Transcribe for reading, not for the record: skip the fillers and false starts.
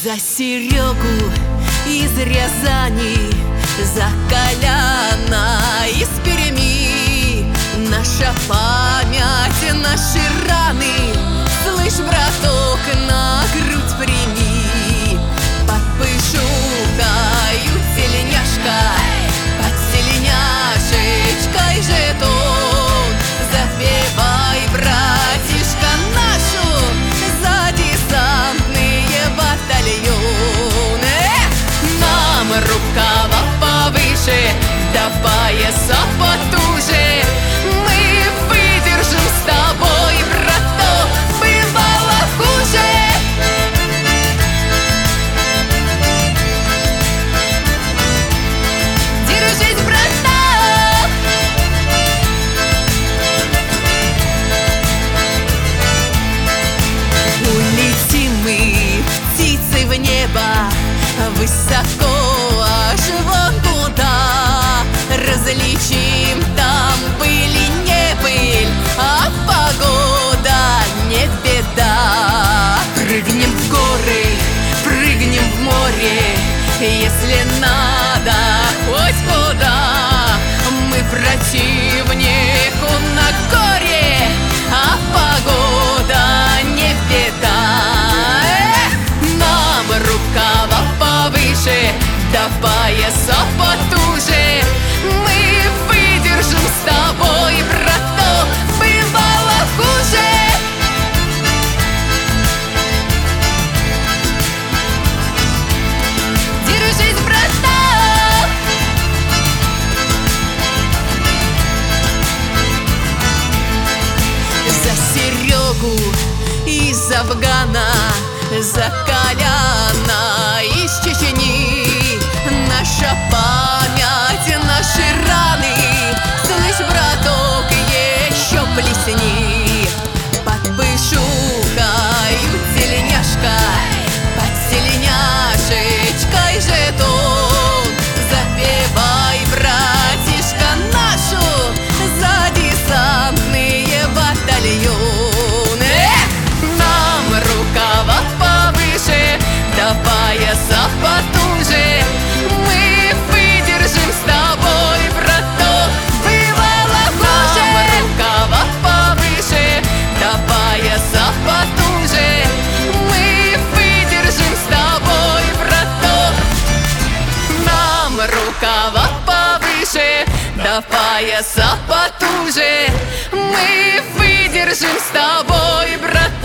За Серегу из Рязани, за Коляна из Перми. Наша память, наши раны, слышь, браток, на грудь прими. Под пышукою тельняшка, под тельняшечкой жетон. Запевай, братишка, нашу за десантные батальоны. Нам рукава повыше, до пояса потуже. Мы выдержим с тобой, браток, бывало хуже. Держись, браток! Улетим мы птицей в небо, высоко аж вон туда. Различим там пыль и не пыль, а погода не беда. Прыгнем в горы, прыгнем в море, если надо хоть куда. Мы противнику на горе, а погода не беда. Нам рукава повыше, до пояса потуже. Мы выдержим с тобой, браток, бывало хуже. Держись, браток! За Серегу из Афгана, за Коляна из Чечни. Наша память, наши раны, слышь, браток, еще плесни. Под пышукою тельняшка, под тельняшечкой жетон. Запевай, братишка, нашу за десантные батальоны. Нам рукава повыше, до пояса потуже. Мы выдержим с тобой, браток, бывало хуже. Нам рукава повыше, до пояса потуже. Мы выдержим с тобой, браток. Нам рукава повыше, до пояса потуже. Мы выдержим с тобой, браток.